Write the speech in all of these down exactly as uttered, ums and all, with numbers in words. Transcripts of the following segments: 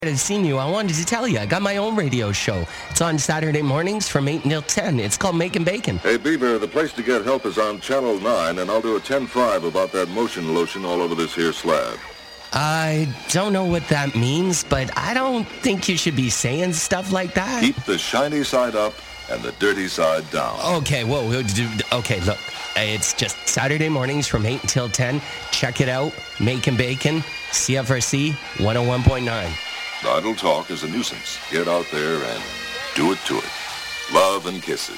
I've seen you. I wanted to tell you, I got my own radio show. It's on Saturday mornings from eight until ten. It's called Making Bacon. Hey, Bieber, the place to get help is on Channel nine, and I'll do a ten five about that motion lotion all over this here slab. I don't know what that means, but I don't think you should be saying stuff like that. Keep the shiny side up and the dirty side down. Okay, whoa, whoa, okay, look. It's just Saturday mornings from eight until ten. Check it out. Making Bacon, C F R C one oh one point nine. Idle talk is a nuisance. Get out there and do it to it. Love and kisses.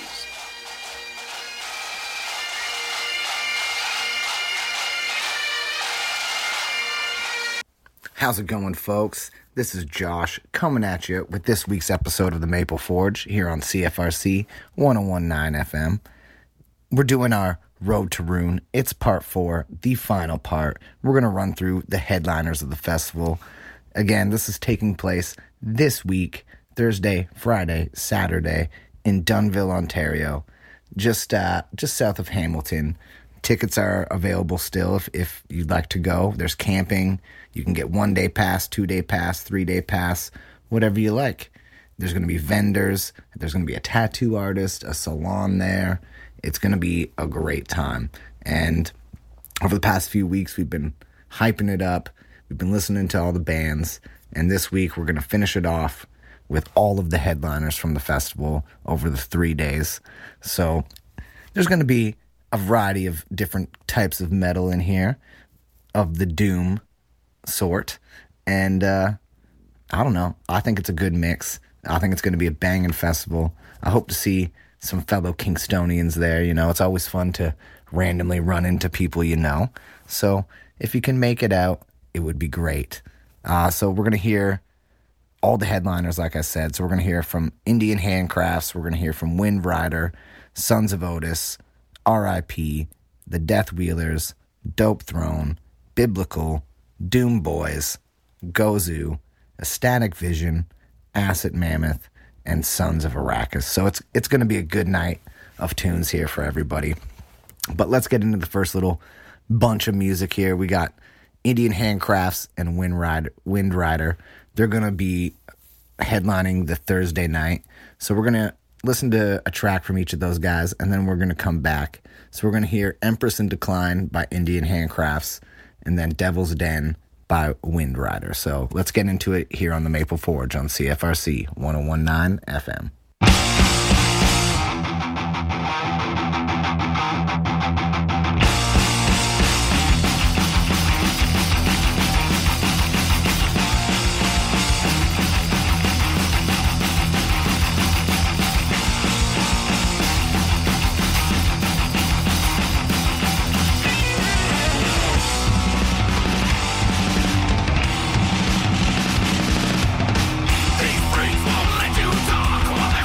How's it going, folks? This is Josh coming at you with this week's episode of the Maple Forge here on C F R C one oh one point nine F M. We're doing our Road to Rune. It's part four, the final part. We're going to run through the headliners of the festival. Again, this is taking place this week, Thursday, Friday, Saturday, in Dunnville, Ontario, just uh, just south of Hamilton. Tickets are available still if, if you'd like to go. There's camping. You can get one-day pass, two-day pass, three-day pass, whatever you like. There's going to be vendors. There's going to be a tattoo artist, a salon there. It's going to be a great time. And over the past few weeks, we've been hyping it up. We've been listening to all the bands, and this week we're going to finish it off with all of the headliners from the festival over the three days. So there's going to be a variety of different types of metal in here, of the doom sort, and uh, I don't know. I think it's a good mix. I think it's going to be a banging festival. I hope to see some fellow Kingstonians there. You know, it's always fun to randomly run into people you know. So if you can make it out, it would be great. Uh, so we're going to hear all the headliners, like I said. So we're going to hear from Indian Handcrafts. We're going to hear from Wind Rider, Sons of Otis, R I P, The Death Wheelers, Dope Throne, Biblical, Doom Boys, Gozu, Ecstatic Vision, Acid Mammoth, and Sons of Arrakis. So it's it's going to be a good night of tunes here for everybody. But let's get into the first little bunch of music here. We got Indian Handcrafts and Wind Rider. Wind Rider. They're going to be headlining the Thursday night. So we're going to listen to a track from each of those guys, and then we're going to come back. So we're going to hear Empress in Decline by Indian Handcrafts, and then Devil's Den by Wind Rider. So let's get into it here on the Maple Forge on C F R C one oh one point nine F M. These freaks won't let you talk.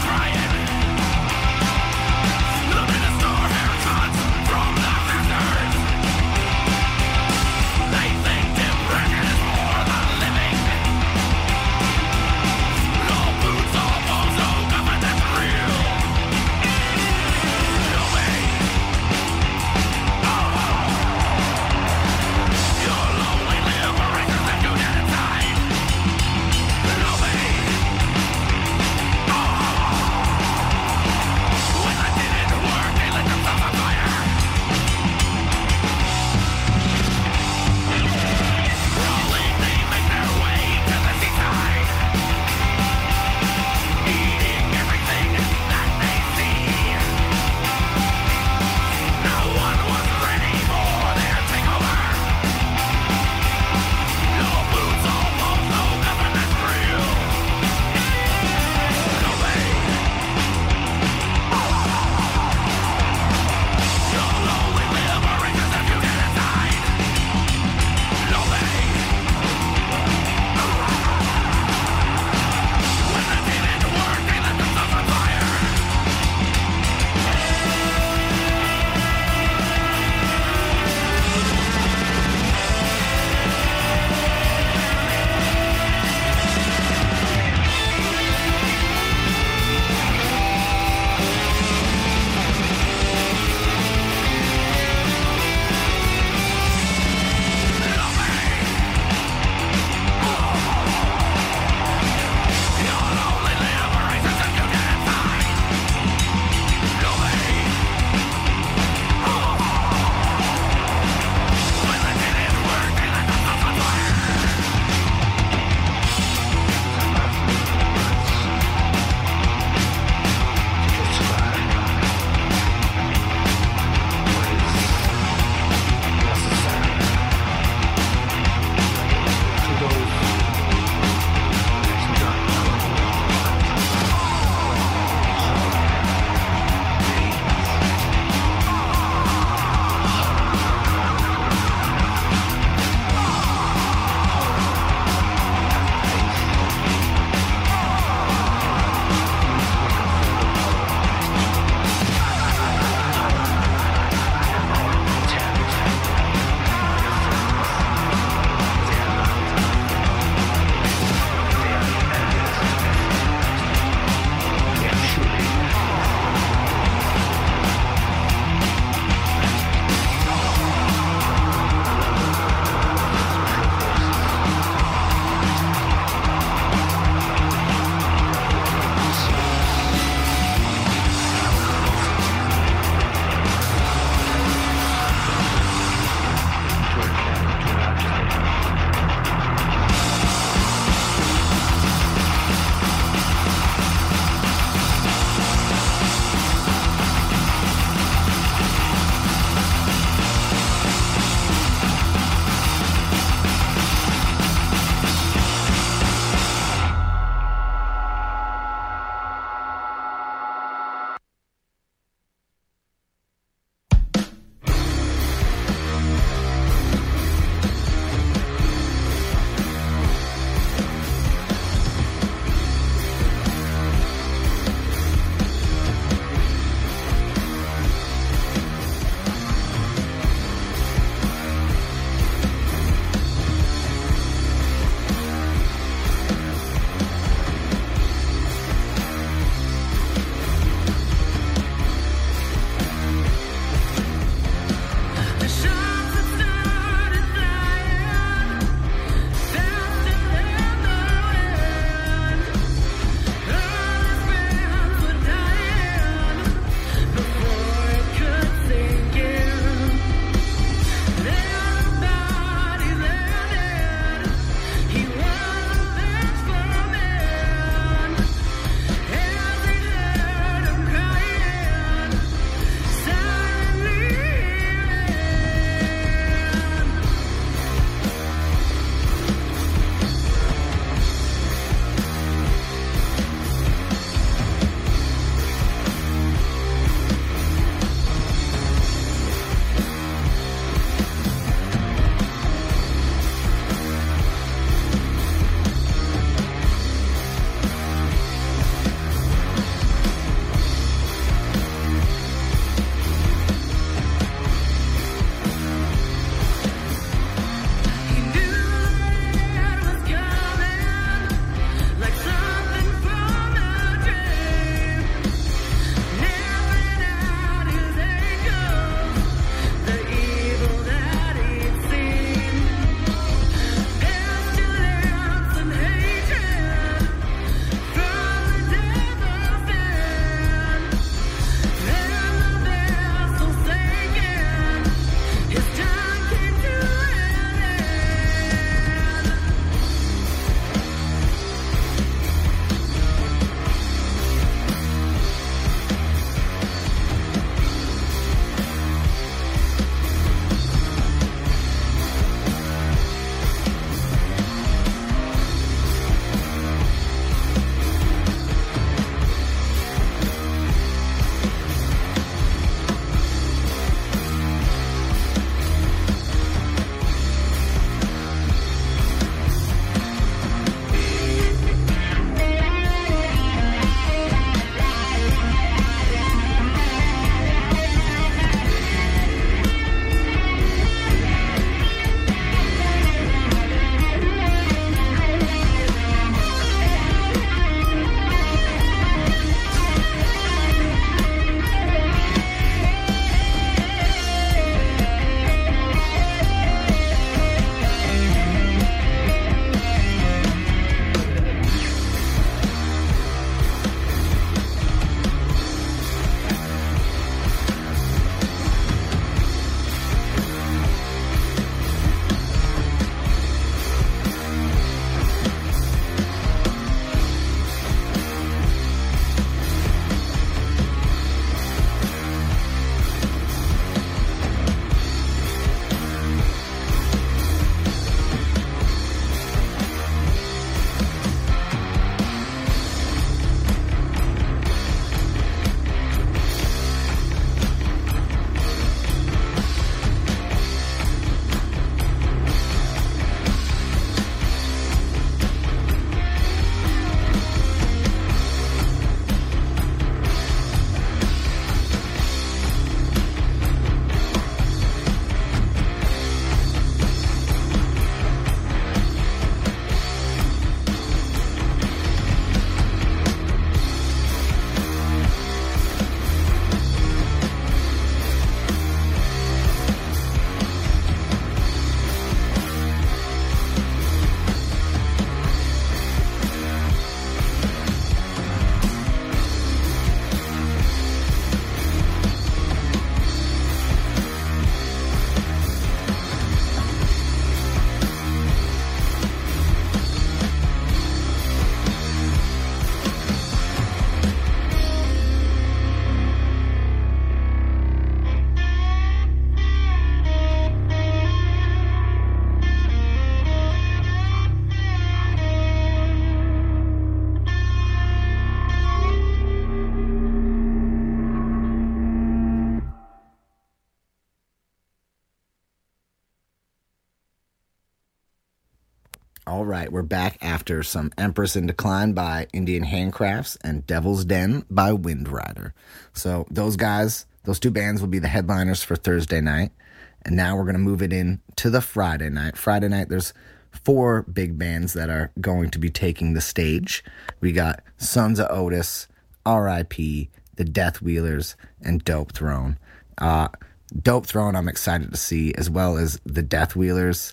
All right, we're back after some Empress in Decline by Indian Handcrafts and Devil's Den by Wind Rider. So those guys, those two bands will be the headliners for Thursday night. And now we're going to move it in to the Friday night. Friday night, there's four big bands that are going to be taking the stage. We got Sons of Otis, R I P, the Death Wheelers, and Dope Throne. Uh, Dope Throne I'm excited to see, as well as the Death Wheelers.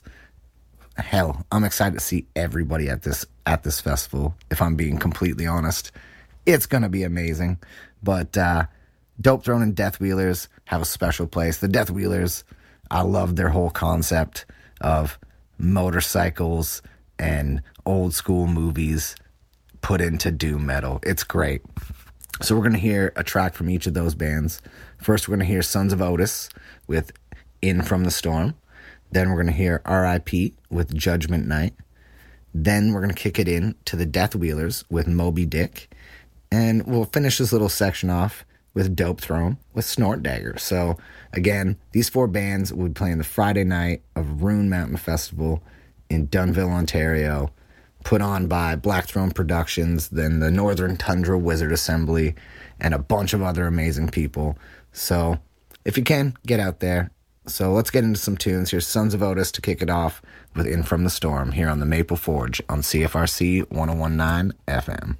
Hell, I'm excited to see everybody at this at this festival, if I'm being completely honest. It's going to be amazing. But uh, Dope Throne and Death Wheelers have a special place. The Death Wheelers, I love their whole concept of motorcycles and old school movies put into doom metal. It's great. So we're going to hear a track from each of those bands. First, we're going to hear Sons of Otis with In From the Storm. Then we're going to hear R I P with Judgment Night. Then we're going to kick it in to the Death Wheelers with Moby Dick. And we'll finish this little section off with Dope Throne with Snort Dagger. So, again, these four bands will be playing the Friday night of Rune Mountain Festival in Dunnville, Ontario, put on by Black Throne Productions, then the Northern Tundra Wizard Assembly, and a bunch of other amazing people. So, if you can, get out there. So let's get into some tunes. Here's Sons of Otis to kick it off with In From the Storm here on the Maple Forge on C F R C one oh one point nine F M.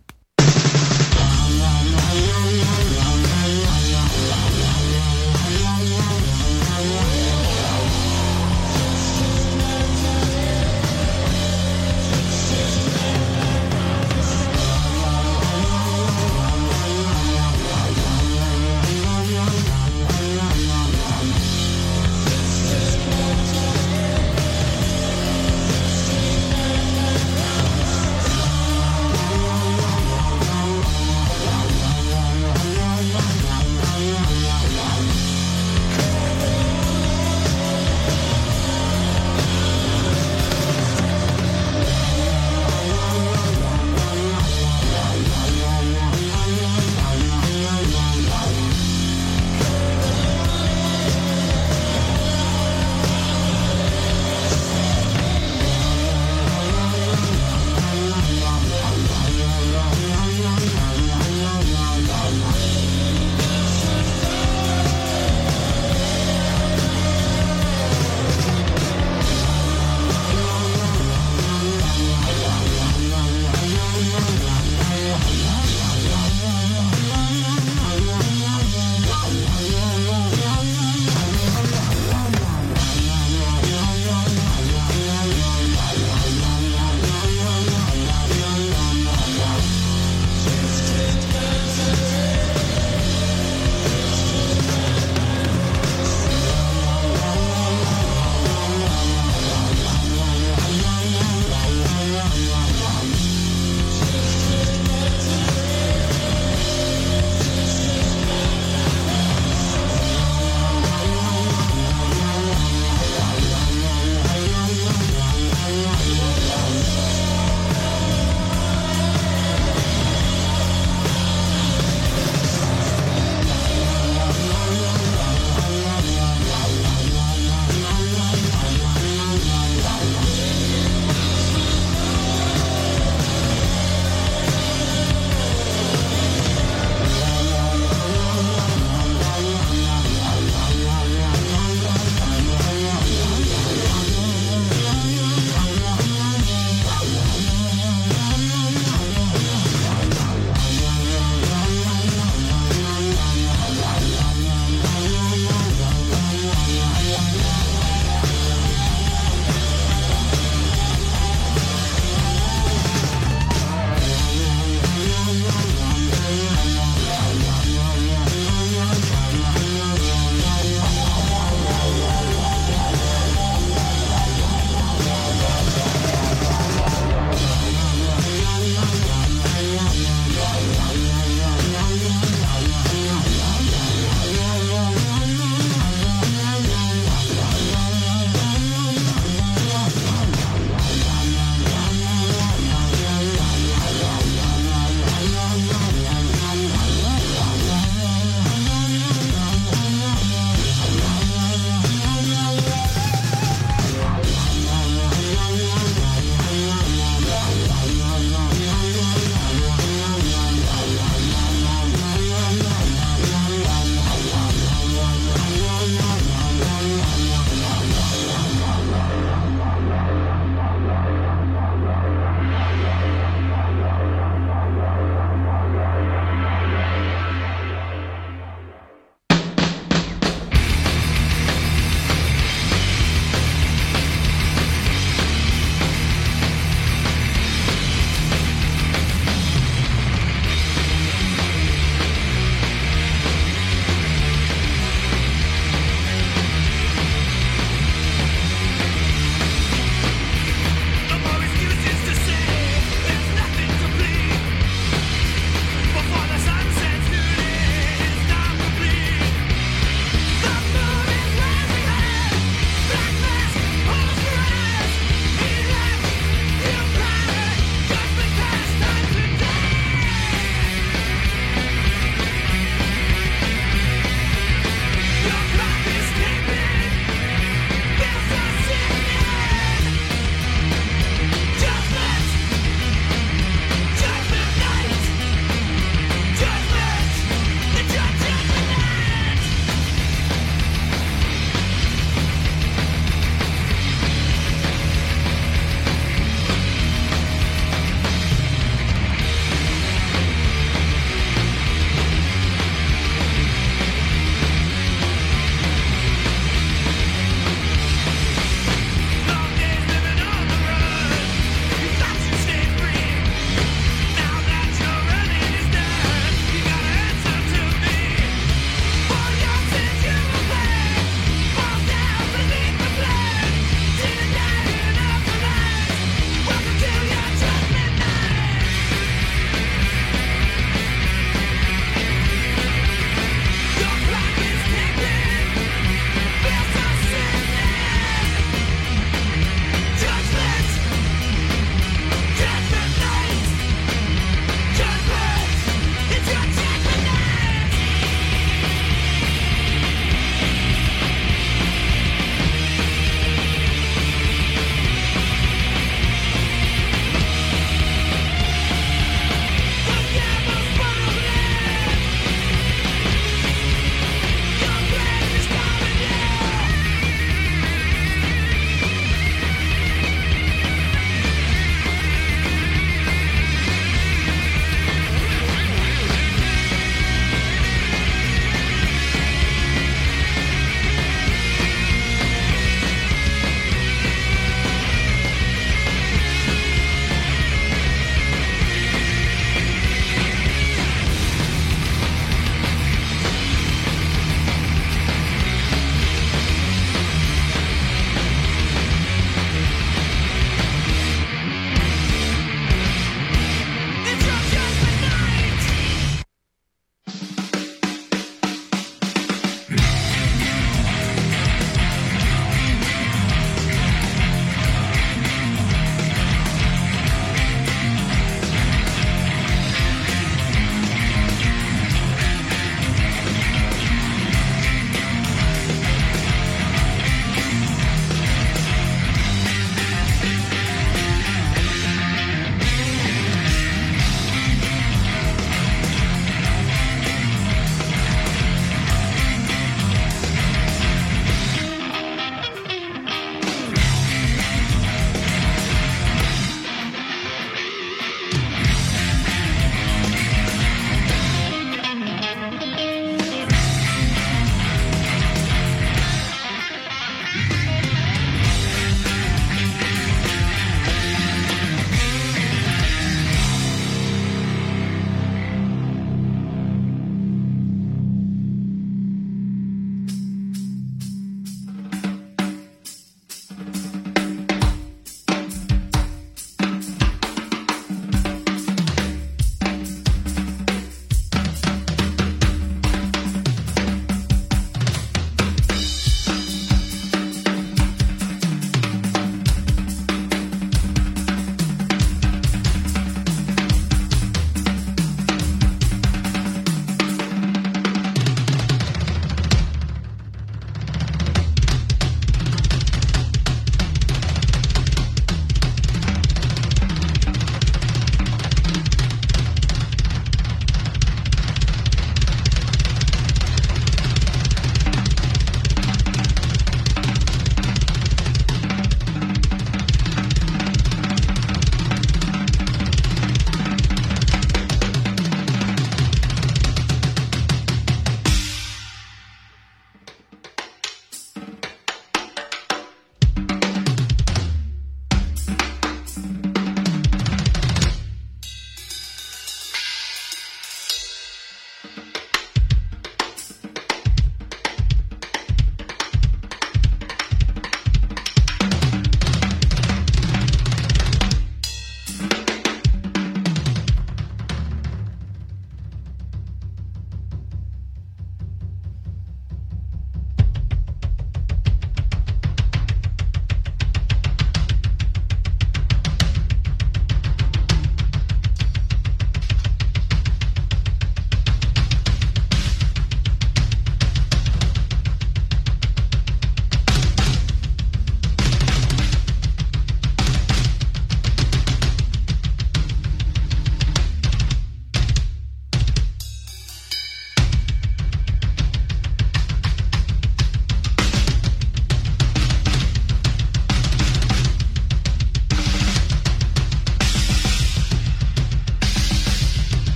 We'll be right back.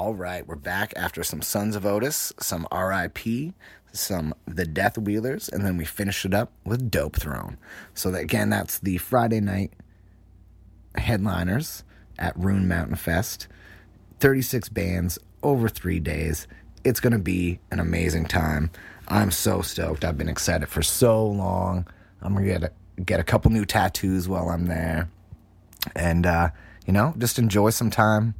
All right, we're back after some Sons of Otis, some R I P, some The Death Wheelers, and then we finished it up with Dope Throne. So that, again, that's the Friday night headliners at Rune Mountain Fest. thirty-six bands over three days. It's going to be an amazing time. I'm so stoked. I've been excited for so long. I'm going to get a, get a couple new tattoos while I'm there. And, uh, you know, just enjoy some time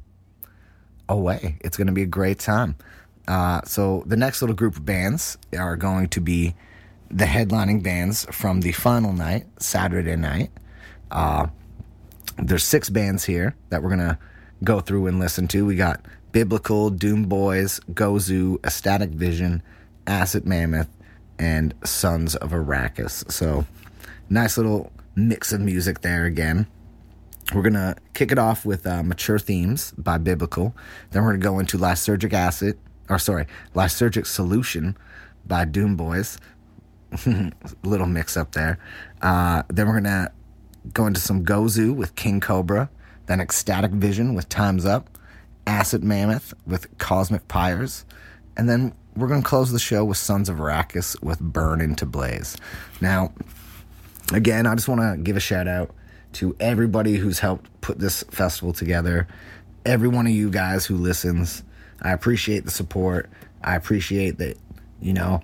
away. It's going to be a great time. Uh, so the next little group of bands are going to be the headlining bands from the final night, Saturday night. Uh, there's six bands here that we're going to go through and listen to. We got Biblical, Doom Boys, Gozu, Ecstatic Vision, Acid Mammoth, and Sons of Arrakis. So nice little mix of music there again. We're going to kick it off with uh, Mature Themes by Biblical. Then we're going to go into Lysergic Acid, or sorry, Lysergic Solution by Doom Boys. Little mix up there. Uh, then we're going to go into some Gozu with King Cobra. Then Ecstatic Vision with Time's Up. Acid Mammoth with Cosmic Pyres. And then we're going to close the show with Sons of Arrakis with Burn Into Blaze. Now, again, I just want to give a shout out to everybody who's helped put this festival together. Every one of you guys who listens. I appreciate the support. I appreciate that, you know,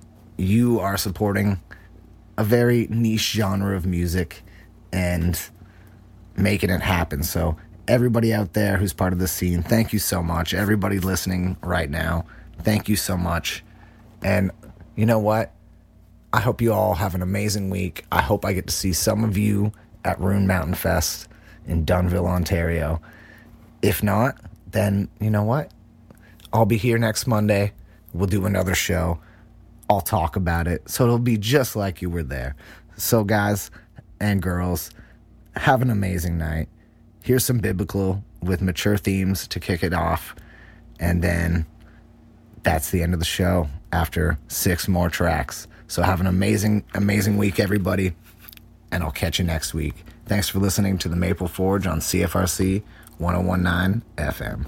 you are supporting a very niche genre of music and making it happen. So everybody out there who's part of the scene, thank you so much. Everybody listening right now, thank you so much. And you know what? I hope you all have an amazing week. I hope I get to see some of you at Rune Mountain Fest in Dunnville, Ontario. If not, then you know what? I'll be here next Monday. We'll do another show. I'll talk about it. So it'll be just like you were there. So guys and girls, have an amazing night. Here's some Biblical with Mature Themes to kick it off. And then that's the end of the show after six more tracks. So have an amazing, amazing week, everybody. And I'll catch you next week. Thanks for listening to the Maple Forge on C F R C one oh one point nine F M.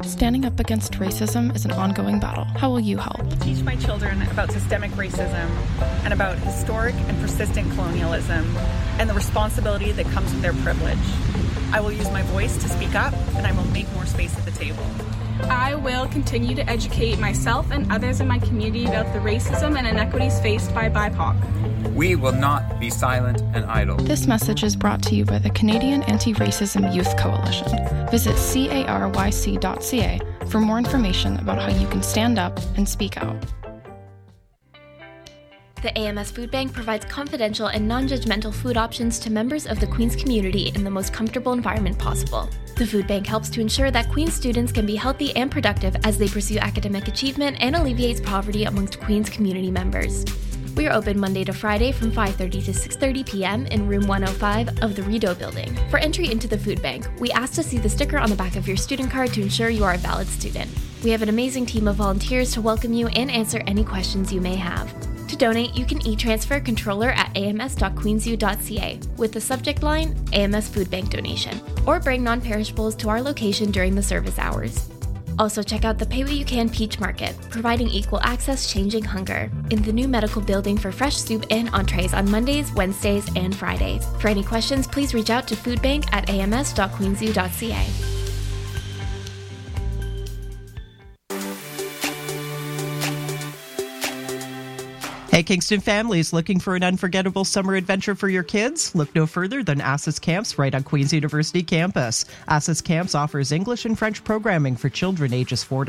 Standing up against racism is an ongoing battle. How will you help? Teach my children about systemic racism and about historic and persistent colonialism and the responsibility that comes with their privilege. I will use my voice to speak up, and I will make more space at the table. I will continue to educate myself and others in my community about the racism and inequities faced by B I P O C. We will not be silent and idle. This message is brought to you by the Canadian Anti-Racism Youth Coalition. Visit caryc dot c a for more information about how you can stand up and speak out. The A M S Food Bank provides confidential and non-judgmental food options to members of the Queen's community in the most comfortable environment possible. The Food Bank helps to ensure that Queen's students can be healthy and productive as they pursue academic achievement and alleviates poverty amongst Queen's community members. We are open Monday to Friday from five thirty to six thirty p.m. in room one oh five of the Rideau Building. For entry into the Food Bank, we ask to see the sticker on the back of your student card to ensure you are a valid student. We have an amazing team of volunteers to welcome you and answer any questions you may have. To donate, you can e-transfer controller at a m s dot queensu dot c a with the subject line A M S Food Bank Donation, or bring non-perishables to our location during the service hours. Also check out the Pay What You Can Peach Market, providing equal access changing hunger, in the new medical building for fresh soup and entrees on Mondays, Wednesdays, and Fridays. For any questions, please reach out to foodbank at a m s dot queensu dot c a. Hey, Kingston families, looking for an unforgettable summer adventure for your kids? Look no further than Assis Camps right on Queen's University campus. Assis Camps offers English and French programming for children ages four to